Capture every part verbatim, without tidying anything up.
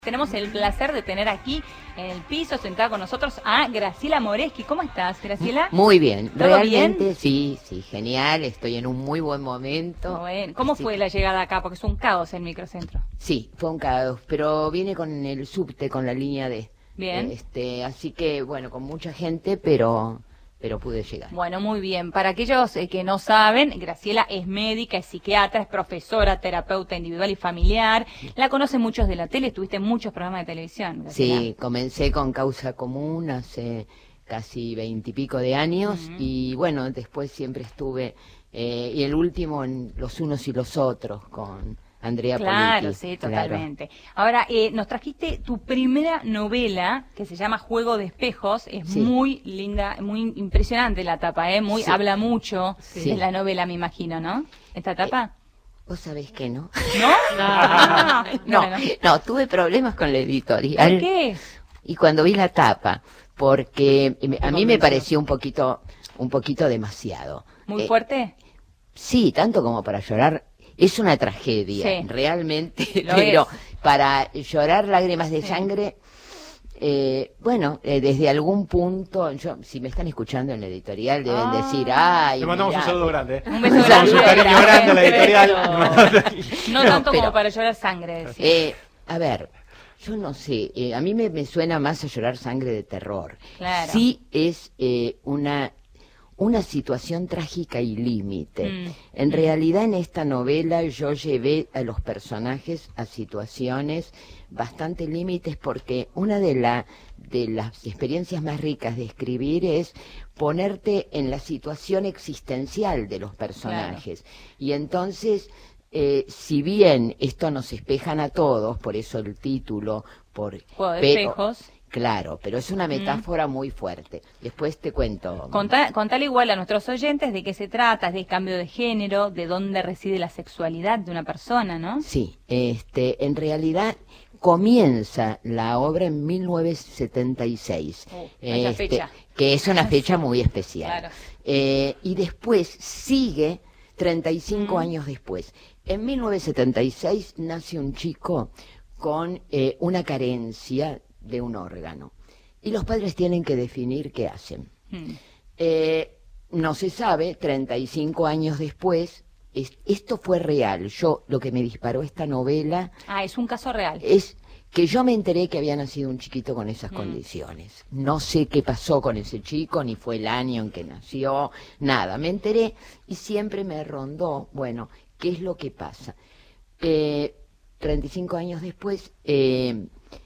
Tenemos el placer de tener aquí en el piso, sentada con nosotros, a Graciela Moreschi. ¿Cómo estás, Graciela? Muy bien, ¿Todo realmente bien? sí, sí, genial, estoy en un muy buen momento. Bueno, ¿cómo Así fue que- la llegada acá? Porque es un caos el microcentro. Sí, fue un caos, pero viene con el subte, con la línea D. Bien. Este, así que, bueno, con mucha gente, pero, pero pude llegar. Bueno, muy bien. Para aquellos eh, que no saben, Graciela es médica, es psiquiatra, es profesora, terapeuta individual y familiar. La conocen muchos de la tele, estuviste en muchos programas de televisión, Graciela. Sí, comencé con Causa Común hace casi veintipico de años Ujú. y bueno, después siempre estuve, eh, y el último en Los Unos y los Otros con Andrea Claro, Politi. sí, Claro. totalmente. Ahora, eh, nos trajiste tu primera novela, que se llama Juego de Espejos. Es Sí. muy linda, muy impresionante la tapa, ¿eh? Muy, Sí. habla mucho Sí. de la novela, me imagino, ¿no? ¿Esta tapa? ¿Vos sabés que no? ¿No? Ah, No, bueno. no, tuve problemas con la editorial. ¿Por qué? Y cuando vi la tapa, porque me- a mí me convenció? pareció un poquito, un poquito demasiado. ¿Muy Eh, fuerte? Sí, tanto como para llorar. Es una tragedia, Sí. realmente, Lo pero es. para llorar lágrimas de Sí. sangre, eh, bueno, eh, desde algún punto, yo, si me están escuchando en la editorial, deben Ah. decir, ay, Le mandamos mirá, un saludo grande. ¿eh? Un beso Un grande. Con su cariño grande a la editorial. No No, tanto pero- como para llorar sangre, decía. Eh, a ver, yo no sé, eh, a mí me, me suena más a llorar sangre de terror. Claro. Sí es eh, una, una situación trágica y límite. Mm, En mm. realidad en esta novela yo llevé a los personajes a situaciones bastante límites porque una de, la, de las experiencias más ricas de escribir es ponerte en la situación existencial de los personajes. Y entonces... Eh, si bien esto nos espejan a todos, por eso el título, por Juego de pero- Espejos. claro, pero es una metáfora muy fuerte. Después te cuento. Contá- contale igual a nuestros oyentes de qué se trata, es del cambio de género, de dónde reside la sexualidad de una persona, ¿no? Sí, este, en realidad comienza la obra en mil novecientos setenta y seis, Oh, vaya fecha. que es una fecha muy especial. Claro. Eh, y después sigue treinta y cinco Mm. años después. En mil novecientos setenta y seis nace un chico con eh, una carencia de un órgano. Y los padres tienen que definir qué hacen. Mm. Eh, no se sabe, treinta y cinco años después, es- esto fue real. Yo, lo que me disparó esta novela Ah, es un caso real. es que yo me enteré que había nacido un chiquito con esas Mm. condiciones. No sé qué pasó con ese chico, ni fue el año en que nació, nada. Me enteré y siempre me rondó, bueno, ¿qué es lo que pasa? Eh, treinta y cinco años después eh,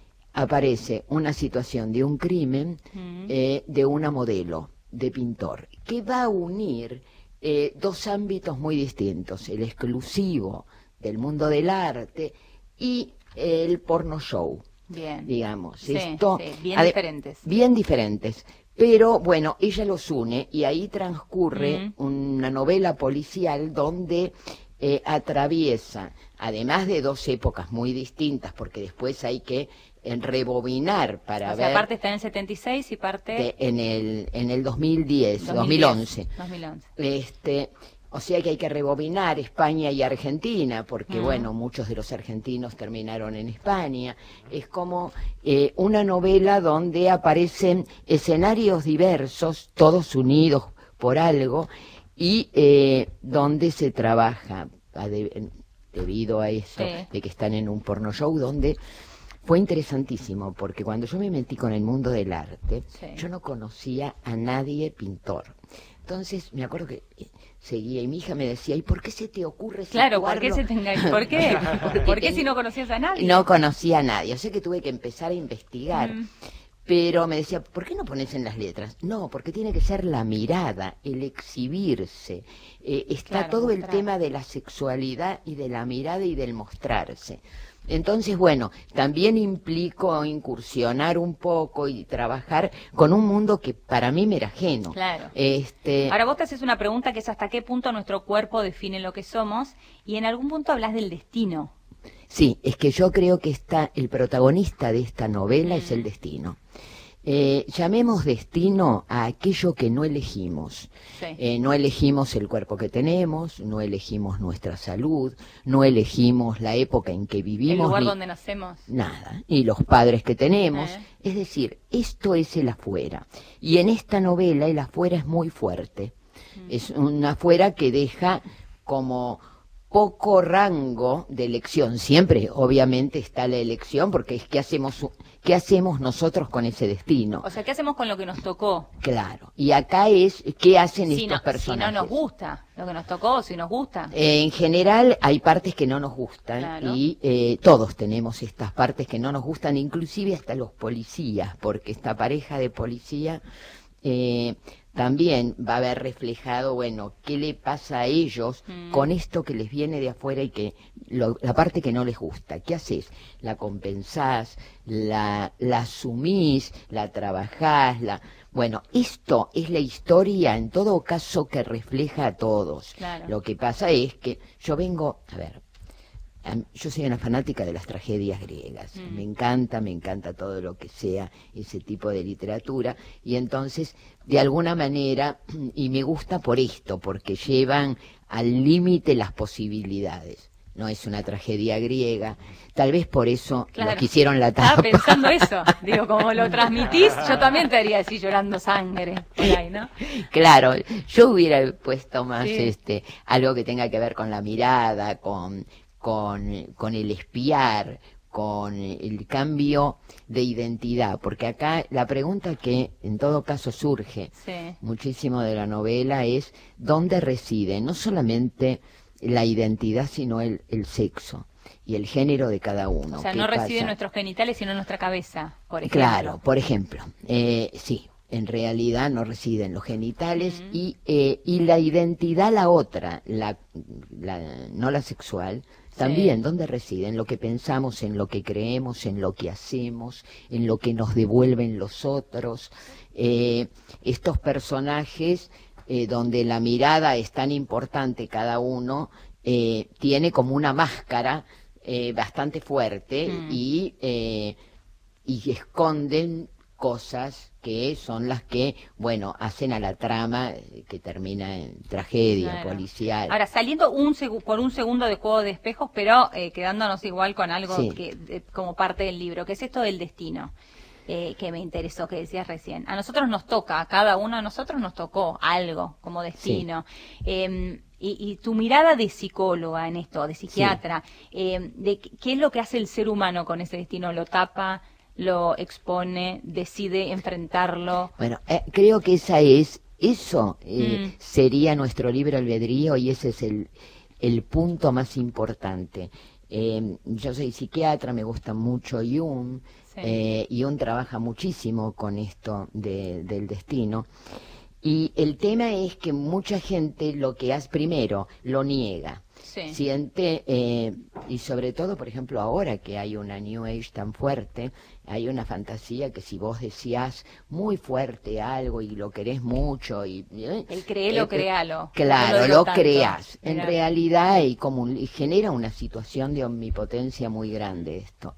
aparece una situación de un crimen Mm. eh, de una modelo, de pintor, que va a unir eh, dos ámbitos muy distintos, el exclusivo del mundo del arte y el porno show, Bien. digamos. Sí, Esto, sí, bien ade- diferentes. Bien diferentes. Pero bueno, ella los une y ahí transcurre Mm. una novela policial donde eh, atraviesa, además de dos épocas muy distintas, porque después hay que eh, rebobinar para O sea, ver parte está en el setenta y seis y parte... de- en el en el dos mil diez, dos mil once. dos mil once. Este, o sea que hay que rebobinar España y Argentina, porque Mm. bueno, muchos de los argentinos terminaron en España. Es como eh, una novela donde aparecen escenarios diversos, todos unidos por algo, y eh, donde se trabaja a de- debido a eso, Sí. de que están en un porno show, donde fue interesantísimo, porque cuando yo me metí con el mundo del arte, Sí. yo no conocía a nadie pintor. Entonces, me acuerdo que eh, seguía y mi hija me decía, ¿y por qué se te ocurre Claro, ¿por qué situarlo?" se te engancha? ¿Por qué? Porque ¿Por qué ten- si no conocías a nadie? No conocía a nadie, o sea que tuve que empezar a investigar. Mm. Pero me decía, ¿por qué no pones en las letras? No, porque tiene que ser la mirada, el exhibirse. Eh, está Claro, todo el mostrar. tema de la sexualidad y de la mirada y del mostrarse. Entonces, bueno, también implicó incursionar un poco y trabajar con un mundo que para mí me era ajeno. Claro. Este, Ahora vos te haces una pregunta que es hasta qué punto nuestro cuerpo define lo que somos y en algún punto hablas del destino. sí, es que yo creo que está, el protagonista de esta novela es el destino. Eh, llamemos destino a aquello que no elegimos. Sí. Eh, no elegimos el cuerpo que tenemos, no elegimos nuestra salud, no elegimos la época en que vivimos. El lugar ni donde nacemos. Nada, y los padres que tenemos. Eh. Es decir, esto es el afuera. Y en esta novela el afuera es muy fuerte. Mm. Es un afuera que deja como poco rango de elección. Siempre, obviamente, está la elección, porque es qué hacemos, qué hacemos nosotros con ese destino. O sea, ¿qué hacemos con lo que nos tocó? Claro. Y acá es qué hacen si estos no, personajes. Si no nos gusta lo que nos tocó, si nos gusta. Eh, en general hay partes que no nos gustan, claro. y eh, todos tenemos estas partes que no nos gustan, inclusive hasta los policías, porque esta pareja de policía eh, también va a haber reflejado, bueno, qué le pasa a ellos mm. con esto que les viene de afuera y que lo, la parte que no les gusta. ¿Qué haces? La compensás, la, la asumís, la trabajás, la... Bueno, esto es la historia, en todo caso, que refleja a todos. Claro. Lo que pasa es que yo vengo, a ver, yo soy una fanática de las tragedias griegas. Mm. Me encanta, me encanta todo lo que sea ese tipo de literatura. Y entonces, de alguna manera, y me gusta por esto, porque llevan al límite las posibilidades. No es una tragedia griega, tal vez por eso claro. lo quisieron la tapa. Estaba pensando eso, digo, como lo transmitís, yo también te haría así llorando sangre, por ahí, ¿no? Claro, yo hubiera puesto más sí. este algo que tenga que ver con la mirada, con, con, con el espiar, con el cambio de identidad, porque acá la pregunta que en todo caso surge sí. muchísimo de la novela es ¿dónde reside? No solamente la identidad, sino el, el sexo y el género de cada uno. O sea, no reside en nuestros genitales, sino en nuestra cabeza, por ejemplo. Claro, por ejemplo, eh, sí, en realidad no reside en los genitales uh-huh. y, eh, y la identidad, la otra, la, la no la sexual, también, sí. ¿Dónde reside? En lo que pensamos, en lo que creemos, en lo que hacemos, en lo que nos devuelven los otros. Eh, estos personajes... Eh, donde la mirada es tan importante cada uno, eh, tiene como una máscara eh, bastante fuerte mm. y, eh, y esconden cosas que son las que, bueno, hacen a la trama que termina en tragedia claro. policial. Ahora, saliendo un seg- por un segundo de Juego de Espejos, pero eh, quedándonos igual con algo sí. que eh, como parte del libro, que es esto del destino. Eh, que me interesó, que decías recién. A nosotros nos toca, a cada uno de nosotros nos tocó algo como destino. Sí. Eh, y, y tu mirada de psicóloga en esto, de psiquiatra, sí. eh, de qué es lo que hace el ser humano con ese destino, lo tapa, lo expone, decide enfrentarlo. Bueno, eh, creo que esa es, eso eh, mm. sería nuestro libre albedrío y ese es el, el punto más importante. Eh, yo soy psiquiatra, me gusta mucho Jung. Sí. Eh, Jung trabaja muchísimo con esto de, del destino y el tema es que mucha gente lo que hace primero lo niega, sí. siente eh, y sobre todo por ejemplo ahora que hay una New Age tan fuerte, hay una fantasía que si vos decías muy fuerte algo y lo querés mucho y eh, el créelo, eh, créalo, claro, no lo, lo tanto. creás, en Mirá. realidad hay como un, y genera una situación de omnipotencia muy grande esto.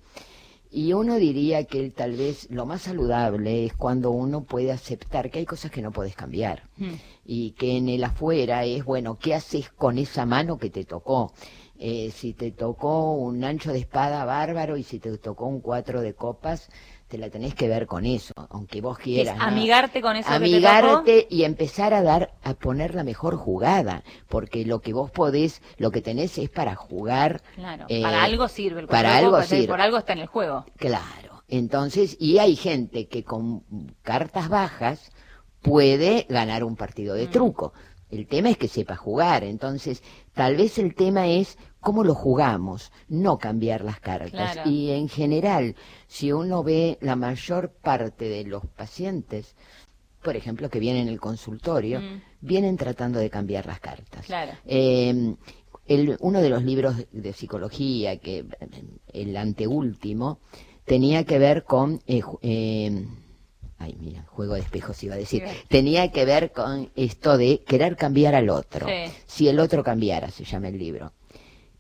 Y uno diría que tal vez lo más saludable es cuando uno puede aceptar que hay cosas que no puedes cambiar. Hmm. Y que en el afuera es, bueno, ¿qué haces con esa mano que te tocó? Eh, si te tocó un ancho de espada bárbaro y si te tocó un cuatro de copas, te la tenés que ver con eso, aunque vos quieras. Es amigarte con eso amigarte que te tocó. Y empezar a dar, a poner la mejor jugada, porque lo que vos podés, lo que tenés es para jugar. Claro, eh, para algo sirve. El para algo sirve. Por algo está en el juego. Claro, entonces, y hay gente que con cartas bajas puede ganar un partido de mm. truco. El tema es que sepa jugar, entonces tal vez el tema es cómo lo jugamos, no cambiar las cartas. Claro. Y en general, si uno ve la mayor parte de los pacientes, por ejemplo, que vienen al consultorio, mm. vienen tratando de cambiar las cartas. Claro. Eh, el, uno de los libros de psicología, que el anteúltimo, tenía que ver con... Eh, eh, Ay, mira, Juego de Espejos iba a decir. Sí. Tenía que ver con esto de querer cambiar al otro. Sí. Si el otro cambiara, se llama el libro.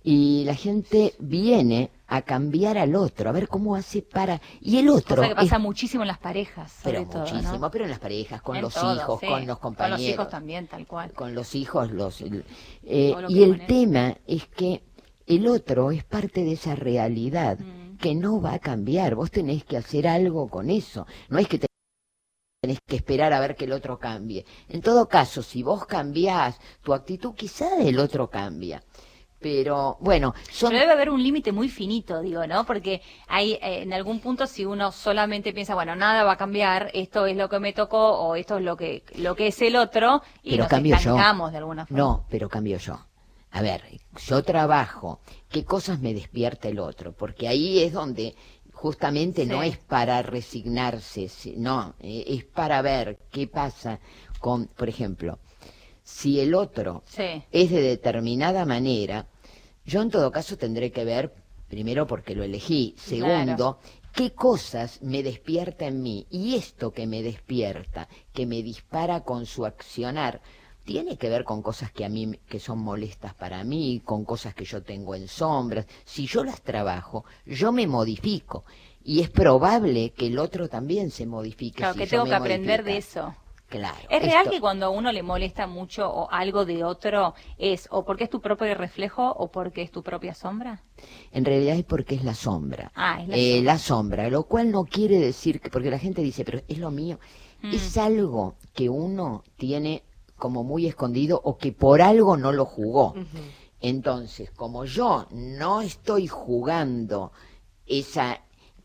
Y la gente viene a cambiar al otro, a ver cómo hace para... Y el otro... Cosa que pasa es... muchísimo en las parejas, sobre Pero todo, muchísimo, ¿no? pero en las parejas, con En los todo, hijos, sí. con los compañeros. Con los hijos también, tal cual. Con los hijos, los... Eh, Todo lo y que el maneja. tema es que el otro es parte de esa realidad Mm. que no va a cambiar. Vos tenés que hacer algo con eso. No es que te tenés que esperar a ver que el otro cambie. En todo caso, si vos cambiás tu actitud, quizá el otro cambia. Pero, bueno, son... Pero debe haber un límite muy finito, digo, ¿no? Porque hay, eh, en algún punto, si uno solamente piensa, bueno, nada va a cambiar, esto es lo que me tocó, o esto es lo que lo que es el otro, y Pero nos cambio yo. estancamos de alguna forma. No, pero cambio yo. A ver, yo trabajo, ¿qué cosas me despierta el otro? Porque ahí es donde justamente Sí. no es para resignarse, si- no, eh, es para ver qué pasa con, por ejemplo, si el otro Sí. es de determinada manera, yo en todo caso tendré que ver, primero porque lo elegí, segundo, qué cosas me despierta en mí. Y esto que me despierta, que me dispara con su accionar, tiene que ver con cosas que a mí, que son molestas para mí, con cosas que yo tengo en sombras. Si yo las trabajo, yo me modifico. Y es probable que el otro también se modifique. Claro, si que yo tengo me que aprender de modifico. eso. Claro. ¿Es real esto- que cuando a uno le molesta mucho o algo de otro es o porque es tu propio reflejo o porque es tu propia sombra? En realidad es porque es la sombra. Ah, es la Eh, sombra. la sombra, lo cual no quiere decir que, porque la gente dice, pero es lo mío. Mm. Es algo que uno tiene como muy escondido o que por algo no lo jugó. Entonces, como yo no estoy jugando esa,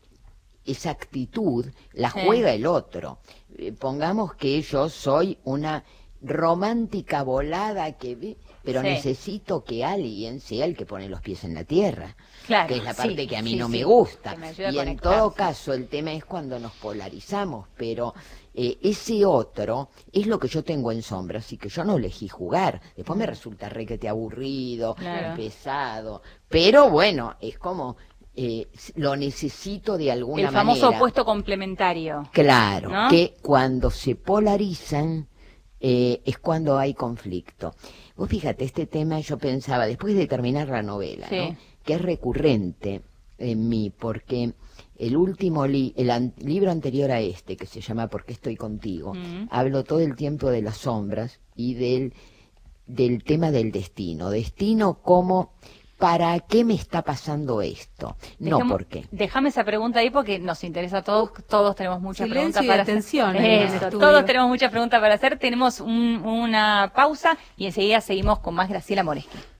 esa actitud, la Sí. juega el otro. Eh, pongamos que yo soy una romántica volada que ve, pero Sí. necesito que alguien sea el que pone los pies en la tierra, Claro, que es la sí, parte que a mí sí, no sí, me gusta. que me ayuda a Y en conectarse. todo caso, el tema es cuando nos polarizamos, pero eh, ese otro es lo que yo tengo en sombra, así que yo no elegí jugar. Después me resulta requete aburrido, Claro. pesado, pero bueno, es como eh, lo necesito de alguna El famoso manera. opuesto complementario. Claro, ¿no? que cuando se polarizan eh, es cuando hay conflicto. Vos fíjate, este tema yo pensaba, después de terminar la novela, Sí. ¿no? Que es recurrente en mí, porque el último li el an libro anterior a este, que se llama ¿Por qué estoy contigo?, Mm. hablo todo el tiempo de las sombras y del, del tema del destino. Destino como, ¿para qué me está pasando esto? No, Dejemos- ¿por qué? Déjame esa pregunta ahí porque nos interesa a todos, todos tenemos muchas Silencio preguntas y para atención hacer. en el Eso, estudio. todos tenemos muchas preguntas para hacer. Tenemos un- una pausa y enseguida seguimos con más Graciela Moreschi.